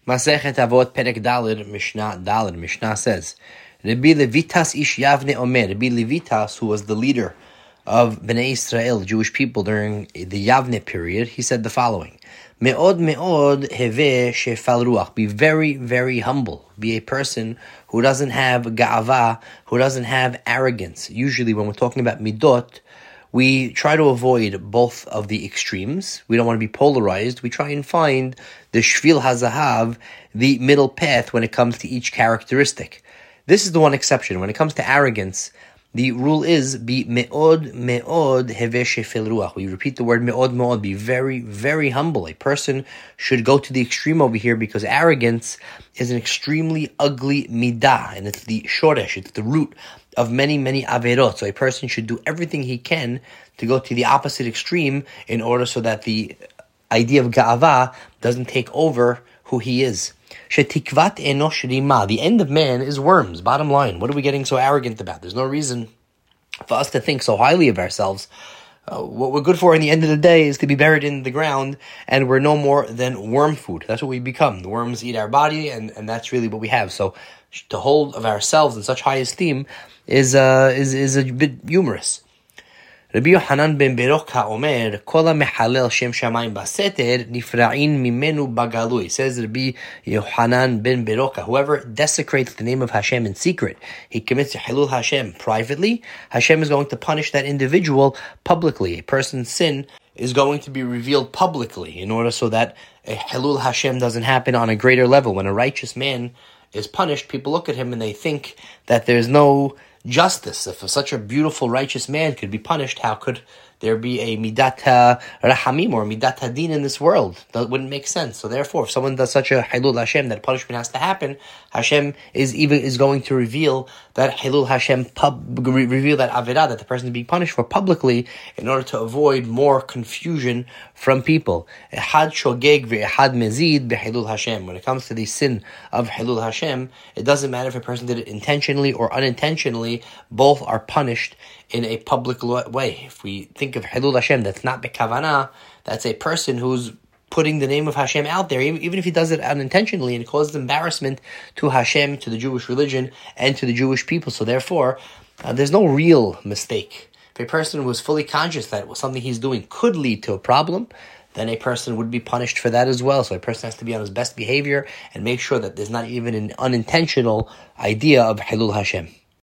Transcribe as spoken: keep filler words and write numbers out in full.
Masechet Avot Perek Daled Mishnah Daled Mishnah says, Rabbi Levitas Ish Yavne Omer, Rabbi Levitas, who was the leader of Bnei Israel, Jewish people during the Yavne period, he said the following: Me'od me'od heve shefal ruach. Be very, very humble. Be a person who doesn't have ga'ava, who doesn't have arrogance. Usually when we're talking about midot, we try to avoid both of the extremes. We don't want to be polarized. We try and find the shvil hazahav, the middle path when it comes to each characteristic. This is the one exception. When it comes to arrogance, the rule is be me'od me'od heve shefel ruach. We repeat the word me'od me'od. Be very, very humble. A person should go to the extreme over here because arrogance is an extremely ugly midah, and it's the shoresh, it's the root of many, many averot. So a person should do everything he can to go to the opposite extreme in order so that the idea of ga'ava doesn't take over who he is. Shetikvat enosh rima. The end of man is worms. Bottom line, what are we getting so arrogant about? There's no reason for us to think so highly of ourselves. Uh, what we're good for in the end of the day is to be buried in the ground, and we're no more than worm food. That's what we become. The worms eat our body, and, and that's really what we have. So to hold of ourselves in such high esteem is uh, is is a bit humorous. Rabbi Yohanan ben Beroka Omer, Kol ha-mehalel Shem Shamayim baseter nifra'in mimenu bagalui. Says Rabbi Yohanan ben Beroka, whoever desecrates the name of Hashem in secret, he commits Hilul Hashem privately, Hashem is going to punish that individual publicly. A person's sin is going to be revealed publicly in order so that a Hilul Hashem doesn't happen on a greater level. When a righteous man is punished, people look at him and they think that there's no justice. If such a beautiful, righteous man could be punished, how could there be a midat rahamim or midat hadin in this world? That wouldn't make sense. So therefore, if someone does such a hilul Hashem that punishment has to happen, Hashem is even is going to reveal that hilul Hashem, pub, reveal that avirah that the person is being punished for publicly in order to avoid more confusion from people. Ehad shogeg ve'ehad mezid behilul Hashem. When it comes to the sin of hilul Hashem, it doesn't matter if a person did it intentionally or unintentionally. Both are punished in a public way. If we think of Hilul Hashem, that's not bekavana, that's a person who's putting the name of Hashem out there, even if he does it unintentionally, and it causes embarrassment to Hashem, to the Jewish religion, and to the Jewish people. So therefore, uh, there's no real mistake. If a person was fully conscious that something he's doing could lead to a problem, then a person would be punished for that as well. So a person has to be on his best behavior and make sure that there's not even an unintentional idea of Hilul Hashem.